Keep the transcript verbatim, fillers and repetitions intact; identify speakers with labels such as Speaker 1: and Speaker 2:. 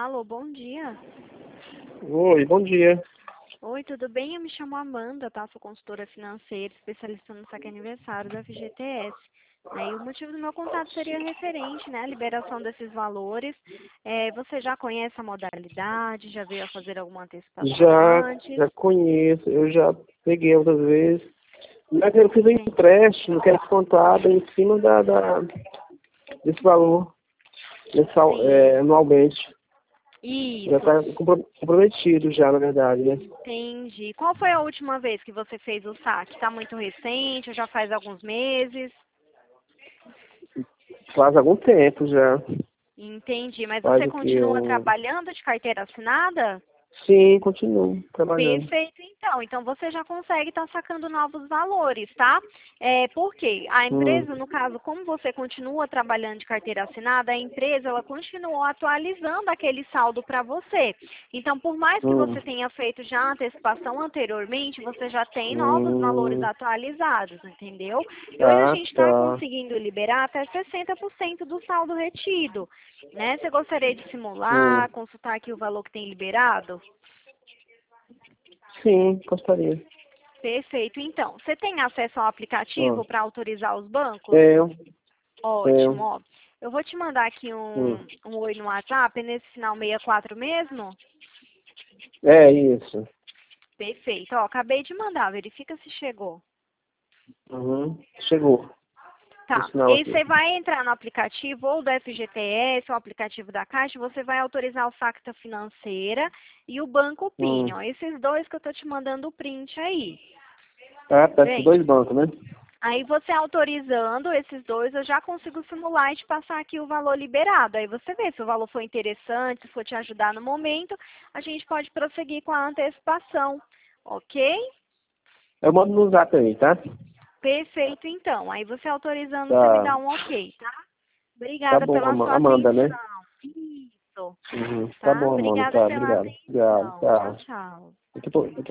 Speaker 1: Alô, bom dia.
Speaker 2: Oi, bom dia.
Speaker 1: Oi, tudo bem? Eu me chamo Amanda, tá? Sou consultora financeira, especialista no saque aniversário da F G T S. Né? E o motivo do meu contato seria referente, né, à liberação desses valores. É, você já conhece a modalidade? Já veio a fazer alguma antecipação
Speaker 2: Já,
Speaker 1: antes?
Speaker 2: já conheço, eu já peguei outras vezes. Mas eu fiz um
Speaker 1: Sim.
Speaker 2: empréstimo que é descontado em cima da, da, desse valor mensal,
Speaker 1: Sim.
Speaker 2: é, anualmente. Já
Speaker 1: Isso.
Speaker 2: está comprometido já, na verdade, né?
Speaker 1: Entendi. Qual foi a última vez que você fez o saque? Está muito recente ou já faz alguns meses?
Speaker 2: Faz algum tempo já.
Speaker 1: Entendi. Mas
Speaker 2: Faz
Speaker 1: você
Speaker 2: o que?
Speaker 1: continua
Speaker 2: Um...
Speaker 1: trabalhando de carteira assinada?
Speaker 2: Sim, continuo trabalhando.
Speaker 1: Perfeito, então. Então você já consegue estar sacando novos valores, tá? É, por quê? A
Speaker 2: Hum,
Speaker 1: empresa, no caso, como você continua trabalhando de carteira assinada, a empresa ela continuou atualizando aquele saldo para você. Então, por mais que
Speaker 2: hum,
Speaker 1: você tenha feito já a antecipação anteriormente, você já tem novos valores
Speaker 2: hum,
Speaker 1: atualizados, entendeu? E hoje a
Speaker 2: tá,
Speaker 1: gente está
Speaker 2: tá.
Speaker 1: conseguindo liberar até sessenta por cento do saldo retido. Né? Você gostaria de
Speaker 2: Hum.
Speaker 1: simular, consultar aqui o valor que tem liberado?
Speaker 2: Sim, gostaria.
Speaker 1: Perfeito. Então, você tem acesso ao
Speaker 2: Hum.
Speaker 1: aplicativo para autorizar os bancos?
Speaker 2: Tenho,
Speaker 1: Ótimo,
Speaker 2: tenho.
Speaker 1: ó. Eu vou te mandar aqui
Speaker 2: Hum.
Speaker 1: um, um oi no WhatsApp, é nesse final sessenta e quatro mesmo?
Speaker 2: É isso.
Speaker 1: Perfeito. Ó, acabei de mandar, verifica se chegou.
Speaker 2: Uhum. Chegou. O
Speaker 1: Tá. E
Speaker 2: sinal
Speaker 1: aí
Speaker 2: aqui.
Speaker 1: você vai entrar no aplicativo ou do F G T S ou aplicativo da Caixa, você vai autorizar o Facta Financeira e o Banco PIN,
Speaker 2: Hum.
Speaker 1: ó. Esses dois que eu tô te mandando o print aí.
Speaker 2: Ah, tá. Esses
Speaker 1: Vem.
Speaker 2: dois bancos, né?
Speaker 1: Aí você autorizando esses dois, eu já consigo simular e te passar aqui o valor liberado. Aí você vê se o valor for interessante, se for te ajudar no momento, a gente pode prosseguir com a antecipação, ok?
Speaker 2: Eu mando no zap aí, tá?
Speaker 1: Perfeito, então. Aí você autorizando, você me
Speaker 2: Tá.
Speaker 1: dá um ok, tá?
Speaker 2: Tá
Speaker 1: Obrigada
Speaker 2: bom,
Speaker 1: pela
Speaker 2: Ama-
Speaker 1: sua
Speaker 2: Amanda, né?
Speaker 1: atenção. Isso,
Speaker 2: Uhum. Tá
Speaker 1: tá?
Speaker 2: bom, Amanda.
Speaker 1: Obrigada
Speaker 2: Tá,
Speaker 1: pela
Speaker 2: obrigado. Obrigado.
Speaker 1: atenção. Tchau,
Speaker 2: Tá.
Speaker 1: tchau.
Speaker 2: Daqui a pouco-